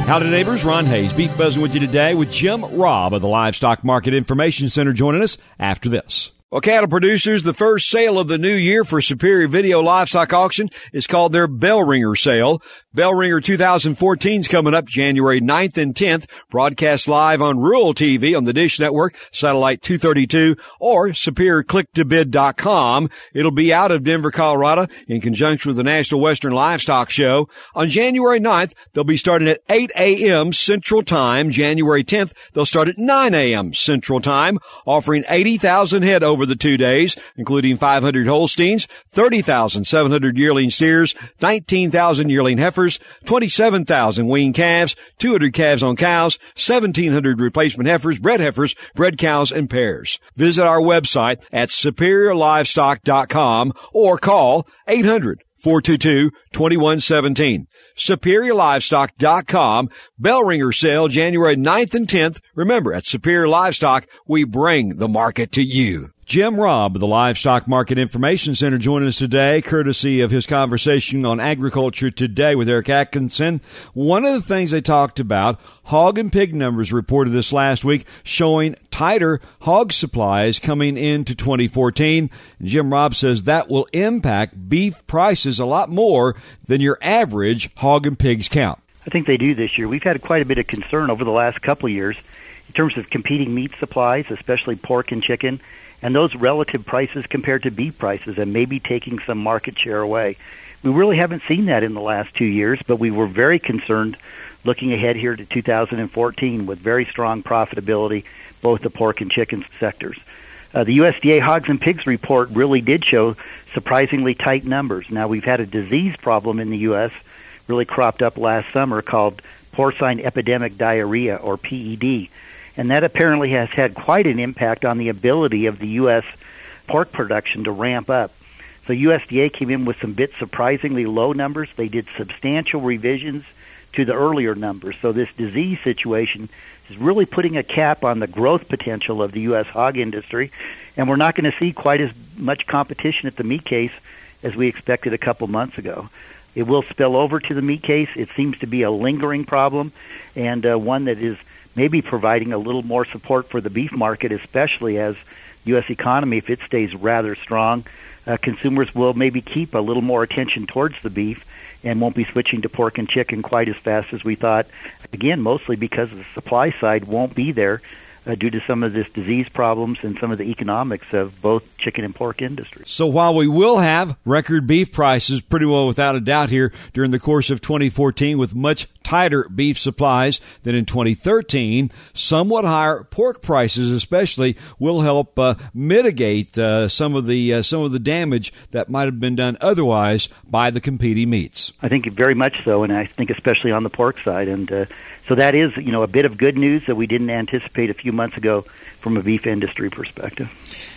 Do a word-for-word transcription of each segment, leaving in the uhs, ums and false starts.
Howdy neighbors, Ron Hayes, Beef Buzzing with you today with Jim Robb of the Livestock Market Information Center joining us after this. Well, cattle producers, the first sale of the new year for Superior Video Livestock Auction is called their Bell Ringer sale. Bell Ringer twenty fourteen is coming up January ninth and tenth, broadcast live on Rural T V on the Dish Network, Satellite two thirty-two, or superior click to bid dot com. It'll be out of Denver, Colorado, in conjunction with the National Western Livestock Show. On January ninth, they'll be starting at eight a.m. Central Time. January tenth, they'll start at nine a.m. Central Time, offering eighty thousand head over the two days, including five hundred Holsteins, thirty thousand seven hundred yearling steers, nineteen thousand yearling heifers, twenty-seven thousand weaned calves, two hundred calves on cows, seventeen hundred replacement heifers, bred heifers, bred cows, and pairs. Visit our website at superior livestock dot com or call eight hundred, four two two, two one one seven. superior livestock dot com. Bell Ringer sale January ninth and tenth. Remember, at Superior Livestock, we bring the market to you. Jim Robb of the Livestock Market Information Center joining us today, courtesy of his conversation on Agriculture Today with Eric Atkinson. One of the things they talked about, hog and pig numbers reported this last week showing tighter hog supplies coming into twenty fourteen. Jim Robb says that will impact beef prices a lot more than your average hog and pigs count. I think they do this year. We've had quite a bit of concern over the last couple of years in terms of competing meat supplies, especially pork and chicken, and those relative prices compared to beef prices, and maybe taking some market share away. We really haven't seen that in the last two years, but we were very concerned looking ahead here to two thousand fourteen with very strong profitability, both the pork and chicken sectors. Uh, the U S D A Hogs and Pigs report really did show surprisingly tight numbers. Now, we've had a disease problem in the U S really cropped up last summer called porcine epidemic diarrhea, or P E D. And that apparently has had quite an impact on the ability of the U S pork production to ramp up. So U S D A came in with some bit surprisingly low numbers. They did substantial revisions to the earlier numbers. So this disease situation is really putting a cap on the growth potential of the U S hog industry, and we're not going to see quite as much competition at the meat case as we expected a couple months ago. It will spill over to the meat case. It seems to be a lingering problem, and uh, one that is maybe providing a little more support for the beef market, especially as the U S economy, if it stays rather strong, uh, consumers will maybe keep a little more attention towards the beef and won't be switching to pork and chicken quite as fast as we thought. Again, mostly because the supply side won't be there uh, due to some of this disease problems and some of the economics of both chicken and pork industries. So while we will have record beef prices pretty well without a doubt here during the course of twenty fourteen with much tighter beef supplies than in twenty thirteen, somewhat higher pork prices especially will help uh, mitigate uh, some of the uh, some of the damage that might have been done otherwise by the competing meats. I think very much so, and I think especially on the pork side. And uh, so that is, you know, a bit of good news that we didn't anticipate a few months ago from a beef industry perspective.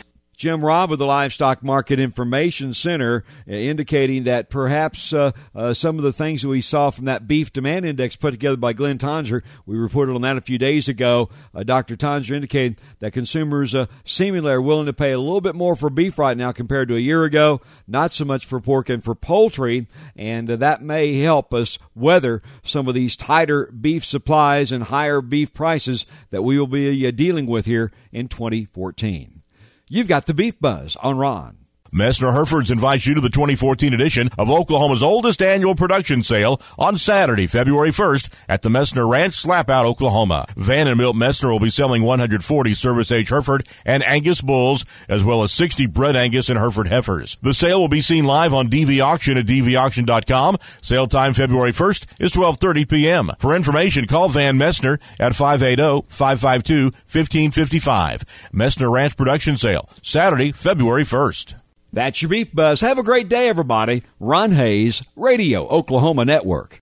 Jim Robb of the Livestock Market Information Center uh, indicating that perhaps uh, uh, some of the things that we saw from that beef demand index put together by Glenn Tonsor, we reported on that a few days ago. Uh, Doctor Tonsor indicated that consumers uh, seemingly are willing to pay a little bit more for beef right now compared to a year ago, not so much for pork and for poultry, and uh, that may help us weather some of these tighter beef supplies and higher beef prices that we will be uh, dealing with here in twenty fourteen. You've got the Beef Buzz on Ron. Messner Herefords invites you to the twenty fourteen edition of Oklahoma's oldest annual production sale on Saturday, February first at the Messner Ranch, Slapout, Oklahoma. Van and Milt Messner will be selling one hundred forty service-age Hereford and Angus bulls, as well as sixty bred Angus and Hereford heifers. The sale will be seen live on D V Auction at D V auction dot com. Sale time February first is twelve thirty p.m. For information, call Van Messner at five eight zero, five five two, one five five five. Messner Ranch Production Sale, Saturday, February first. That's your Beef Buzz. Have a great day, everybody. Ron Hayes, Radio Oklahoma Network.